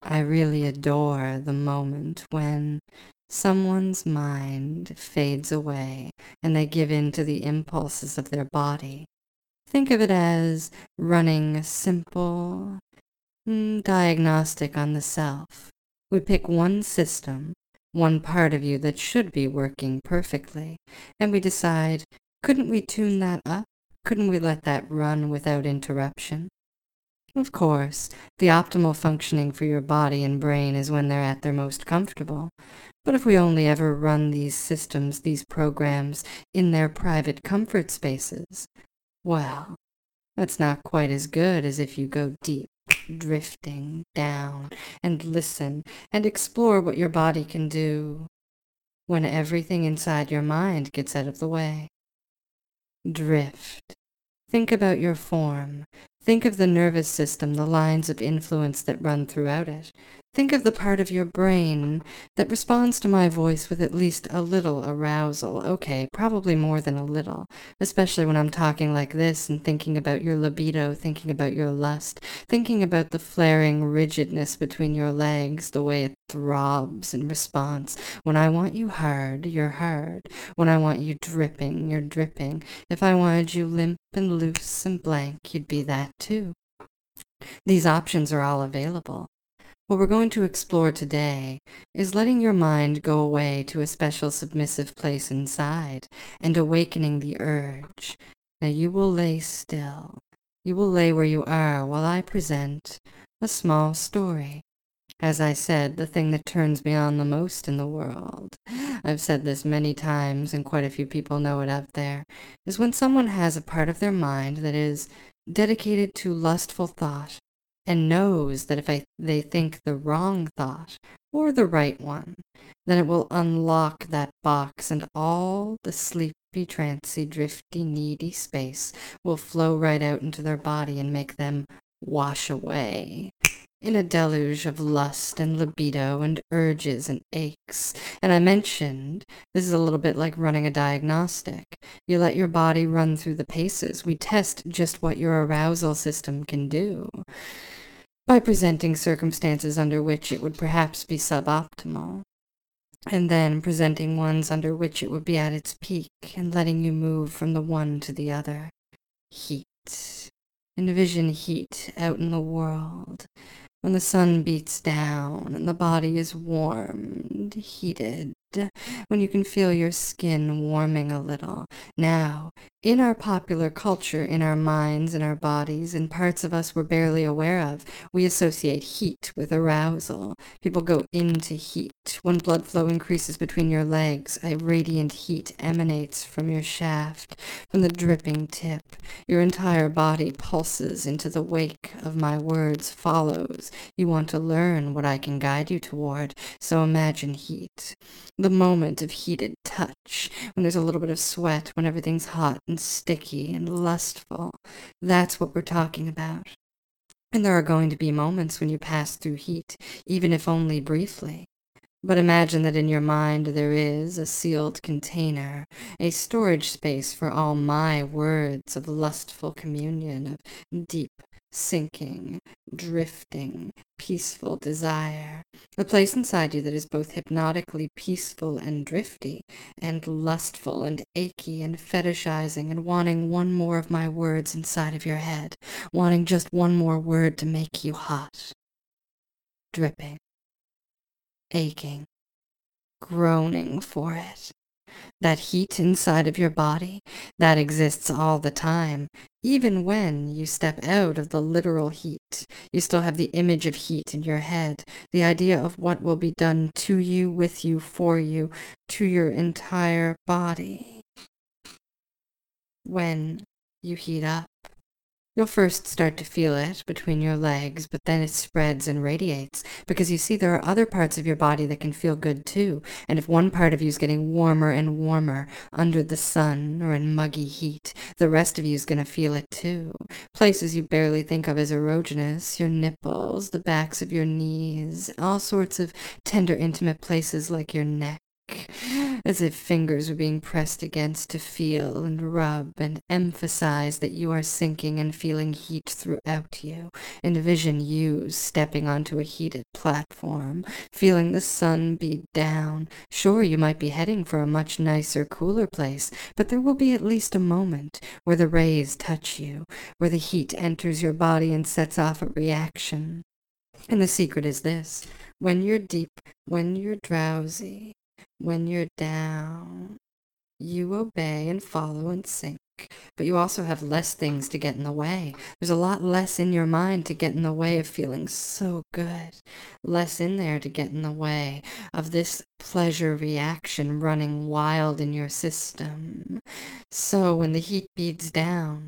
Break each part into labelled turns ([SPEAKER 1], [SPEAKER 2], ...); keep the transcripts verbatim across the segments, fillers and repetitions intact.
[SPEAKER 1] I really adore the moment when someone's mind fades away and they give in to the impulses of their body. Think of it as running a simple mm, diagnostic on the self. We pick one system, one part of you that should be working perfectly, and we decide, couldn't we tune that up? Couldn't we let that run without interruption? Of course, the optimal functioning for your body and brain is when they're at their most comfortable. But if we only ever run these systems, these programs, in their private comfort spaces, well, that's not quite as good as if you go deep, drifting down, and listen, and explore what your body can do when everything inside your mind gets out of the way. Drift. Think about your form. Think of the nervous system, the lines of influence that run throughout it. Think of the part of your brain that responds to my voice with at least a little arousal. Okay, probably more than a little, especially when I'm talking like this and thinking about your libido, thinking about your lust, thinking about the flaring rigidness between your legs, the way it throbs in response. When I want you hard, you're hard. When I want you dripping, you're dripping. If I wanted you limp and loose and blank, you'd be that too. These options are all available. What we're going to explore today is letting your mind go away to a special submissive place inside and awakening the urge. Now you will lay still. You will lay where you are while I present a small story. As I said, the thing that turns me on the most in the world, I've said this many times and quite a few people know it out there, is when someone has a part of their mind that is dedicated to lustful thought and knows that if I, they think the wrong thought or the right one, then it will unlock that box and all the sleepy, trancy, drifty, needy space will flow right out into their body and make them wash away in a deluge of lust and libido and urges and aches. And I mentioned, this is a little bit like running a diagnostic. You let your body run through the paces. We test just what your arousal system can do by presenting circumstances under which it would perhaps be suboptimal, and then presenting ones under which it would be at its peak and letting you move from the one to the other. Heat. Envision heat out in the world. When the sun beats down and the body is warmed, heated, when you can feel your skin warming a little. Now, in our popular culture, in our minds, in our bodies, in parts of us we're barely aware of, we associate heat with arousal. People go into heat. When blood flow increases between your legs, a radiant heat emanates from your shaft, from the dripping tip. Your entire body pulses into the wake of my words follows. You want to learn what I can guide you toward, so imagine heat. The moment of heated touch, when there's a little bit of sweat, when everything's hot and sticky and lustful. That's what we're talking about. And there are going to be moments when you pass through heat, even if only briefly. But imagine that in your mind there is a sealed container, a storage space for all my words of lustful communion, of deep, sinking, drifting, peaceful desire. A place inside you that is both hypnotically peaceful and drifty, and lustful and achy and fetishizing and wanting one more of my words inside of your head, wanting just one more word to make you hot. Dripping. Aching, groaning for it. That heat inside of your body, that exists all the time. Even when you step out of the literal heat, you still have the image of heat in your head, the idea of what will be done to you, with you, for you, to your entire body. When you heat up, you'll first start to feel it between your legs, but then it spreads and radiates, because you see there are other parts of your body that can feel good too, and if one part of you is getting warmer and warmer under the sun or in muggy heat, the rest of you is going to feel it too. Places you barely think of as erogenous, your nipples, the backs of your knees, all sorts of tender, intimate places like your neck, as if fingers were being pressed against to feel and rub and emphasize that you are sinking and feeling heat throughout you. Envision you stepping onto a heated platform, feeling the sun beat down. Sure, you might be heading for a much nicer, cooler place, but there will be at least a moment where the rays touch you, where the heat enters your body and sets off a reaction. And the secret is this: when you're deep, when you're drowsy, when you're down, you obey and follow and sink. But you also have less things to get in the way. There's a lot less in your mind to get in the way of feeling so good. Less in there to get in the way of this pleasure reaction running wild in your system. So when the heat beats down,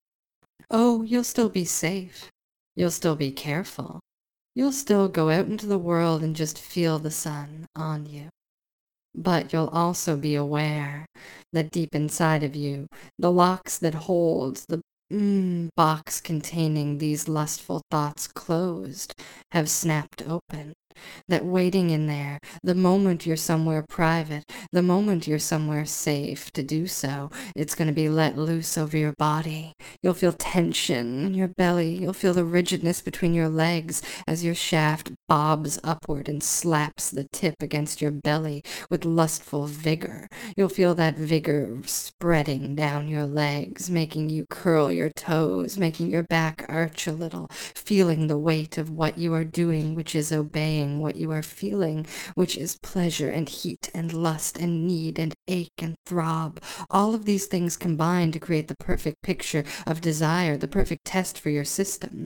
[SPEAKER 1] oh, you'll still be safe. You'll still be careful. You'll still go out into the world and just feel the sun on you. But you'll also be aware that deep inside of you, the locks that hold the mm, box containing these lustful thoughts closed have snapped open. That waiting in there, the moment you're somewhere private, the moment you're somewhere safe to do so, it's going to be let loose over your body. You'll feel tension in your belly. You'll feel the rigidness between your legs as your shaft bobs upward and slaps the tip against your belly with lustful vigor. You'll feel that vigor spreading down your legs, making you curl your toes, making your back arch a little, feeling the weight of what you are doing, which is obeying what you are feeling, which is pleasure and heat and lust and need and ache and throb. All of these things combine to create the perfect picture of desire, the perfect test for your system.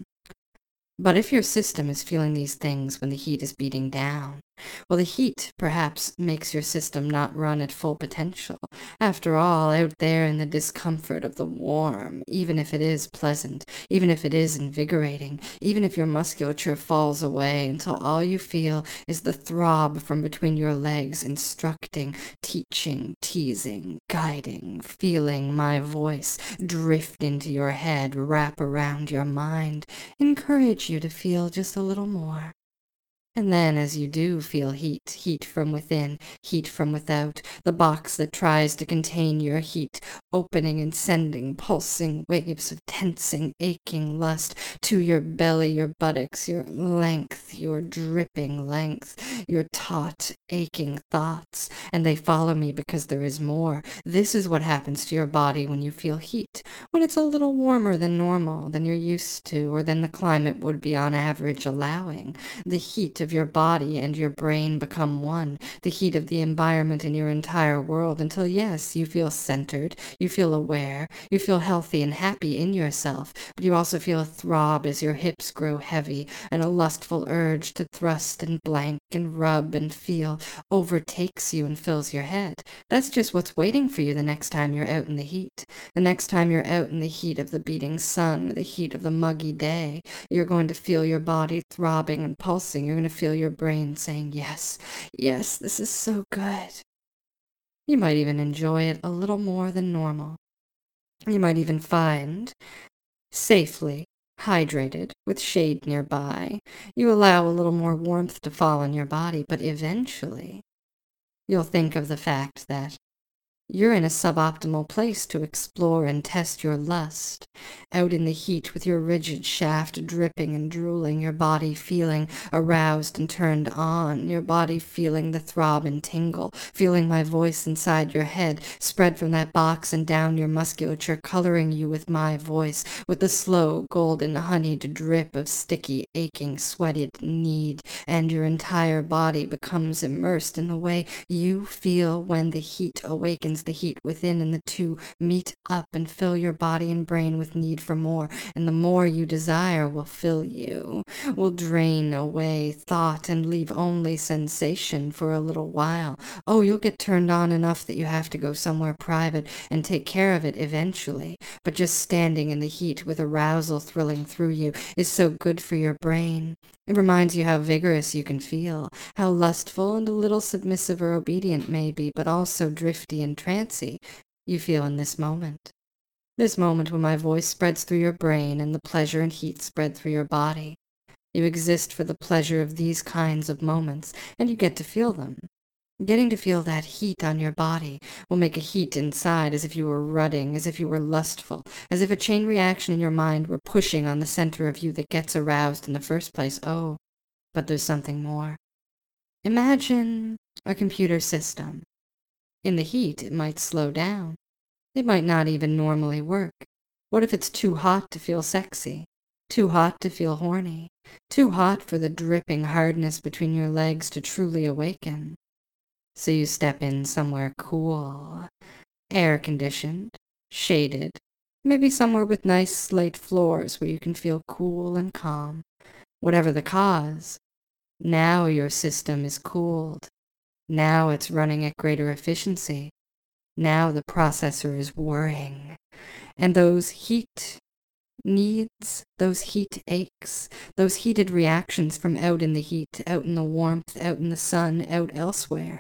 [SPEAKER 1] But if your system is feeling these things when the heat is beating down, well, the heat perhaps makes your system not run at full potential. After all, out there in the discomfort of the warm, even if it is pleasant, even if it is invigorating, even if your musculature falls away until all you feel is the throb from between your legs, instructing, teaching, teasing, guiding, feeling my voice drift into your head, wrap around your mind, encourage you to feel just a little more. And then as you do feel heat, heat from within, heat from without, the box that tries to contain your heat, opening and sending pulsing waves of tensing, aching lust to your belly, your buttocks, your length, your dripping length, your taut, aching thoughts, and they follow me because there is more. This is what happens to your body when you feel heat, when it's a little warmer than normal, than you're used to, or than the climate would be on average allowing. The heat of your body and your brain become one, the heat of the environment in your entire world, until yes, you feel centered, you feel aware, you feel healthy and happy in yourself, but you also feel a throb as your hips grow heavy, and a lustful urge to thrust and blank and rub and feel overtakes you and fills your head. That's just what's waiting for you the next time you're out in the heat. The next time you're out in the heat of the beating sun, the heat of the muggy day, you're going to feel your body throbbing and pulsing. You're going to feel your brain saying, yes, yes, this is so good. You might even enjoy it a little more than normal. You might even find, safely, hydrated, with shade nearby, you allow a little more warmth to fall on your body, but eventually you'll think of the fact that you're in a suboptimal place to explore and test your lust, out in the heat with your rigid shaft dripping and drooling, your body feeling aroused and turned on, your body feeling the throb and tingle, feeling my voice inside your head, spread from that box and down your musculature, coloring you with my voice, with the slow, golden, honeyed drip of sticky, aching, sweated need, and your entire body becomes immersed in the way you feel when the heat awakens the heat within, and the two meet up and fill your body and brain with need for more, and the more you desire will fill you, will drain away thought and leave only sensation for a little while. Oh, you'll get turned on enough that you have to go somewhere private and take care of it eventually, but just standing in the heat with arousal thrilling through you is so good for your brain. It reminds you how vigorous you can feel, how lustful and a little submissive or obedient maybe, but also drifty and trancy you feel in this moment. This moment when my voice spreads through your brain and the pleasure and heat spread through your body. You exist for the pleasure of these kinds of moments, and you get to feel them. Getting to feel that heat on your body will make a heat inside as if you were rutting, as if you were lustful, as if a chain reaction in your mind were pushing on the center of you that gets aroused in the first place. Oh, but there's something more. Imagine a computer system. In the heat, it might slow down. It might not even normally work. What if it's too hot to feel sexy? Too hot to feel horny? Too hot for the dripping hardness between your legs to truly awaken? So you step in somewhere cool, air-conditioned, shaded, maybe somewhere with nice slate floors where you can feel cool and calm. Whatever the cause, now your system is cooled. Now it's running at greater efficiency. Now the processor is whirring. And those heat needs, those heat aches, those heated reactions from out in the heat, out in the warmth, out in the sun, out elsewhere,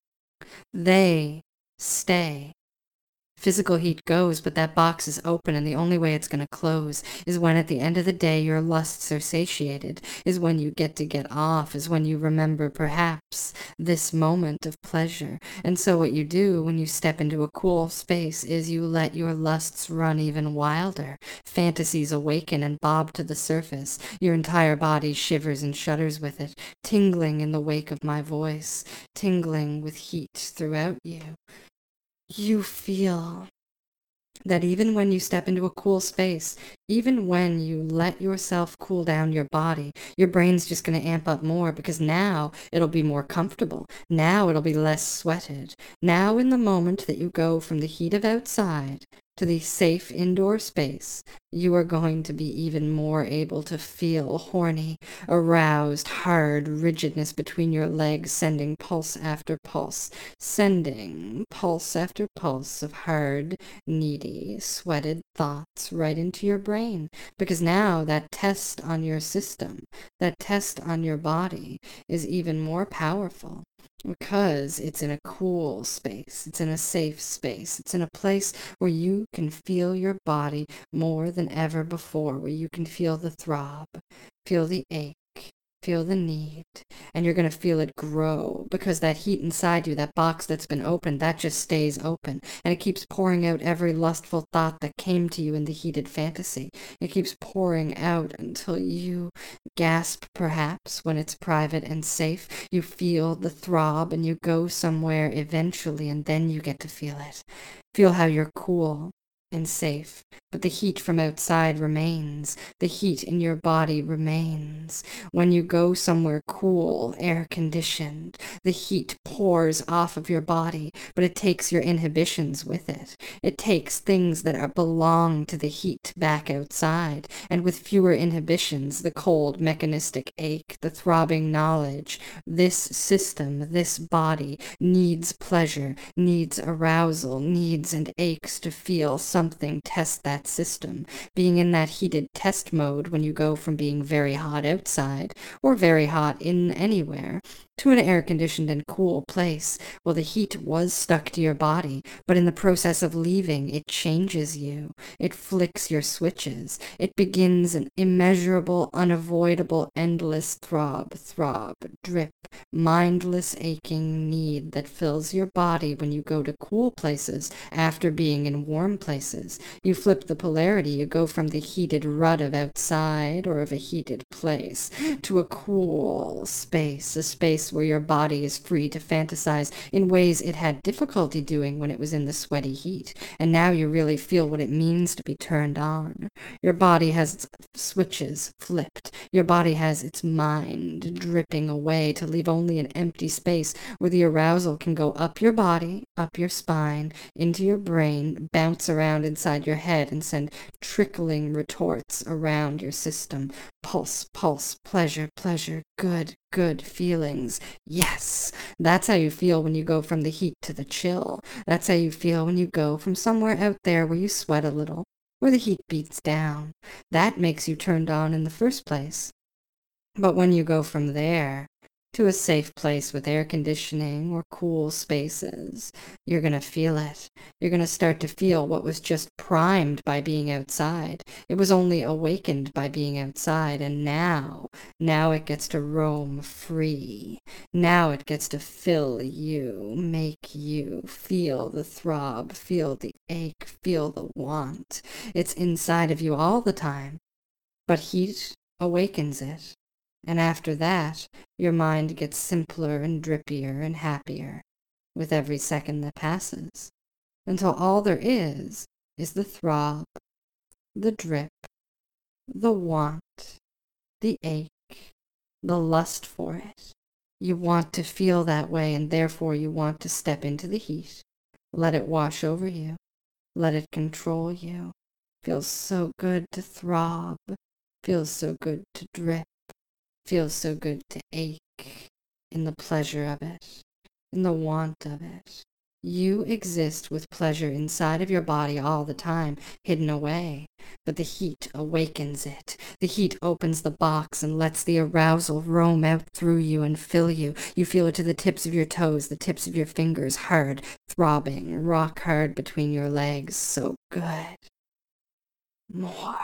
[SPEAKER 1] they stay. Physical heat goes, but that box is open, and the only way it's going to close is when at the end of the day your lusts are satiated, is when you get to get off, is when you remember perhaps this moment of pleasure. And so what you do when you step into a cool space is you let your lusts run even wilder. Fantasies awaken and bob to the surface. Your entire body shivers and shudders with it, tingling in the wake of my voice, tingling with heat throughout you. You feel that even when you step into a cool space, even when you let yourself cool down your body, your brain's just going to amp up more because now it'll be more comfortable. Now it'll be less sweated. Now in the moment that you go from the heat of outside to the safe indoor space, you are going to be even more able to feel horny, aroused, hard rigidness between your legs, sending pulse after pulse, sending pulse after pulse of hard, needy, sweated thoughts right into your brain. Because now that test on your system, that test on your body is even more powerful. Because it's in a cool space, it's in a safe space, it's in a place where you can feel your body more than ever before, where you can feel the throb, feel the ache, feel the need, and you're going to feel it grow because that heat inside you, that box that's been opened, that just stays open, and it keeps pouring out every lustful thought that came to you in the heated fantasy. It keeps pouring out until you gasp, perhaps, when it's private and safe. You feel the throb and you go somewhere eventually, and then you get to feel it. Feel how you're cool and safe, but the heat from outside remains. The heat in your body remains. When you go somewhere cool, air-conditioned, the heat pours off of your body, but it takes your inhibitions with it. It takes things that are, belong to the heat back outside, and with fewer inhibitions, the cold mechanistic ache, the throbbing knowledge, this system, this body, needs pleasure, needs arousal, needs and aches to feel something. Something test that system. Being in that heated test mode when you go from being very hot outside or very hot in anywhere to an air-conditioned and cool place. Well, the heat was stuck to your body, but in the process of leaving, it changes you. It flicks your switches. It begins an immeasurable, unavoidable, endless throb, throb, drip, mindless aching need that fills your body when you go to cool places after being in warm places. You flip the polarity. You go from the heated rut of outside or of a heated place to a cool space, a space where your body is free to fantasize in ways it had difficulty doing when it was in the sweaty heat. And now you really feel what it means to be turned on. Your body has its switches flipped. Your body has its mind dripping away to leave only an empty space where the arousal can go up your body, up your spine, into your brain, bounce around inside your head, and send trickling retorts around your system. Pulse, pulse, pleasure, pleasure, good, good feelings. Yes, that's how you feel when you go from the heat to the chill. That's how you feel when you go from somewhere out there where you sweat a little, where the heat beats down. That makes you turned on in the first place. But when you go from there to a safe place with air conditioning or cool spaces, you're going to feel it. You're going to start to feel what was just primed by being outside. It was only awakened by being outside, and now, now it gets to roam free. Now it gets to fill you, make you feel the throb, feel the ache, feel the want. It's inside of you all the time, but heat awakens it. And after that, your mind gets simpler and drippier and happier with every second that passes, until all there is is the throb, the drip, the want, the ache, the lust for it. You want to feel that way, and therefore you want to step into the heat. Let it wash over you. Let it control you. Feels so good to throb. Feels so good to drip. Feels so good to ache in the pleasure of it, in the want of it. You exist with pleasure inside of your body all the time, hidden away, but the heat awakens it. The heat opens the box and lets the arousal roam out through you and fill you. You feel it to the tips of your toes, the tips of your fingers, hard, throbbing, rock hard between your legs. So good. More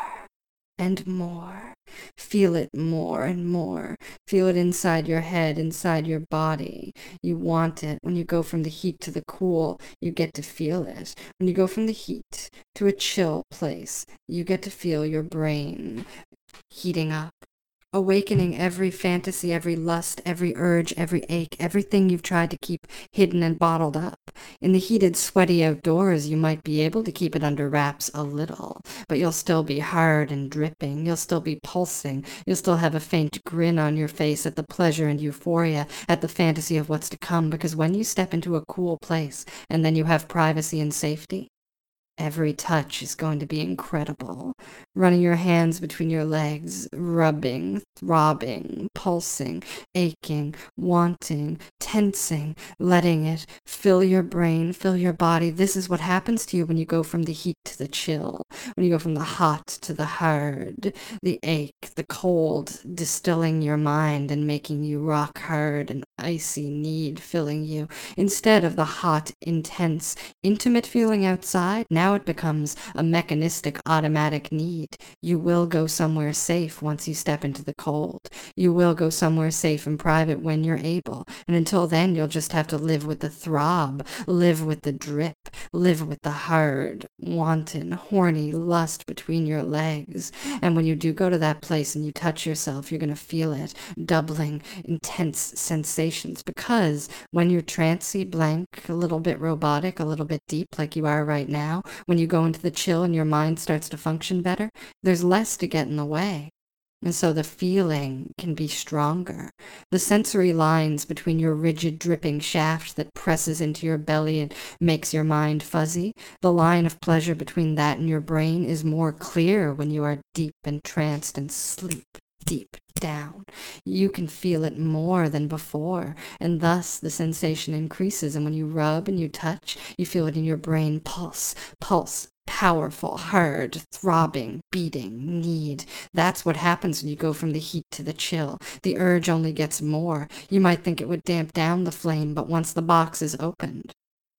[SPEAKER 1] and more. Feel it more and more. Feel it inside your head, inside your body. You want it. When you go from the heat to the cool, you get to feel it. When you go from the heat to a chill place, you get to feel your brain heating up, awakening every fantasy, every lust, every urge, every ache, everything you've tried to keep hidden and bottled up. In the heated, sweaty outdoors, you might be able to keep it under wraps a little, but you'll still be hard and dripping. You'll still be pulsing. You'll still have a faint grin on your face at the pleasure and euphoria, at the fantasy of what's to come, because when you step into a cool place and then you have privacy and safety, every touch is going to be incredible. Running your hands between your legs, rubbing, throbbing, pulsing, aching, wanting, tensing, letting it fill your brain, fill your body. This is what happens to you when you go from the heat to the chill, when you go from the hot to the hard, the ache, the cold, distilling your mind and making you rock hard, and icy need filling you. Instead of the hot, intense, intimate feeling outside, now it becomes a mechanistic, automatic need. You will go somewhere safe once you step into the cold. You will go somewhere safe and private when you're able. And until then, you'll just have to live with the throb, live with the drip, live with the hard, wanton, horny lust between your legs. And when you do go to that place and you touch yourself, you're going to feel it, doubling intense sensations. Because when you're trancy, blank, a little bit robotic, a little bit deep like you are right now, when you go into the chill and your mind starts to function better, there's less to get in the way. And so the feeling can be stronger. The sensory lines between your rigid, dripping shaft that presses into your belly and makes your mind fuzzy, the line of pleasure between that and your brain is more clear when you are deep entranced and sleep deep down. You can feel it more than before, and thus the sensation increases. And when you rub and you touch, you feel it in your brain pulse, pulse, powerful, hard, throbbing, beating, need. That's what happens when you go from the heat to the chill. The urge only gets more. You might think it would damp down the flame, but once the box is opened,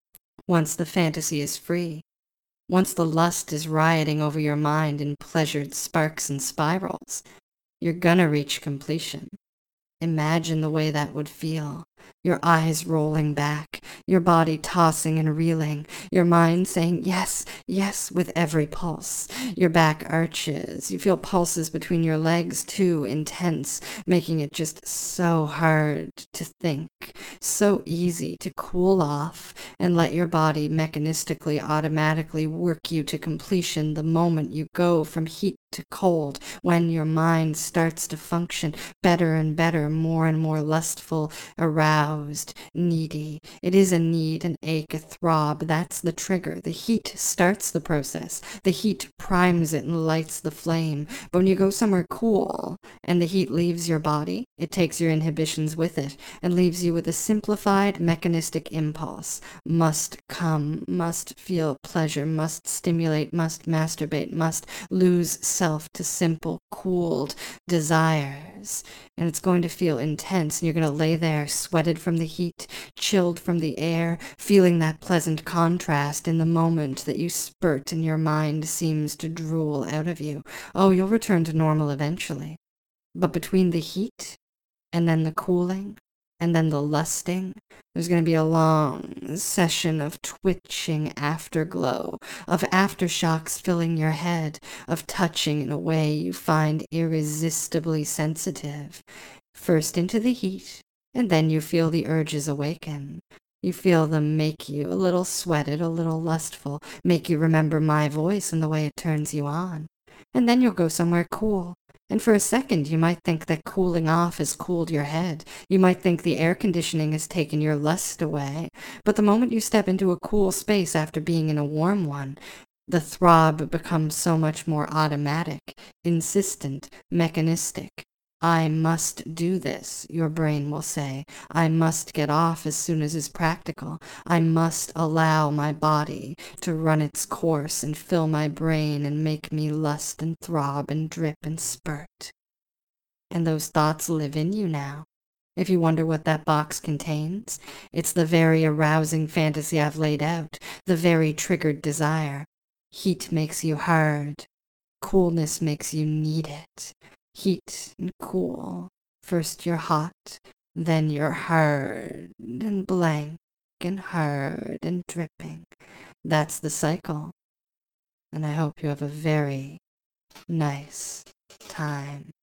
[SPEAKER 1] once the fantasy is free, once the lust is rioting over your mind in pleasured sparks and spirals, you're gonna reach completion. Imagine the way that would feel. Your eyes rolling back, your body tossing and reeling, your mind saying yes, yes with every pulse. Your back arches. You feel pulses between your legs too, intense, making it just so hard to think, so easy to cool off and let your body mechanistically, automatically work you to completion the moment you go from heat to cold, when your mind starts to function better and better, more and more lustful, aroused, needy. It is a need, an ache, a throb. That's the trigger. The heat starts the process. The heat primes it and lights the flame. But when you go somewhere cool and the heat leaves your body, it takes your inhibitions with it and leaves you with a simplified mechanistic impulse. Must come, must feel pleasure, must stimulate, must masturbate, must lose self to simple, cooled desires. And it's going to feel intense, and you're going to lay there, sweated from the heat, chilled from the air, feeling that pleasant contrast in the moment that you spurt and your mind seems to drool out of you. Oh, you'll return to normal eventually. But between the heat and then the cooling, And then the lusting. There's going to be a long session of twitching afterglow, of aftershocks filling your head, of touching in a way you find irresistibly sensitive. First into the heat, and then you feel the urges awaken. You feel them make you a little sweated, a little lustful, make you remember my voice and the way it turns you on. And then you'll go somewhere cool. And for a second, you might think that cooling off has cooled your head. You might think the air conditioning has taken your lust away. But the moment you step into a cool space after being in a warm one, the throb becomes so much more automatic, insistent, mechanistic. I must do this, your brain will say. I must get off as soon as is practical. I must allow my body to run its course and fill my brain and make me lust and throb and drip and spurt. And those thoughts live in you now. If you wonder what that box contains, it's the very arousing fantasy I've laid out, the very triggered desire. Heat makes you hard. Coolness makes you need it. Heat and cool. First you're hot, then you're hard and blank and hard and dripping. That's the cycle. And I hope you have a very nice time.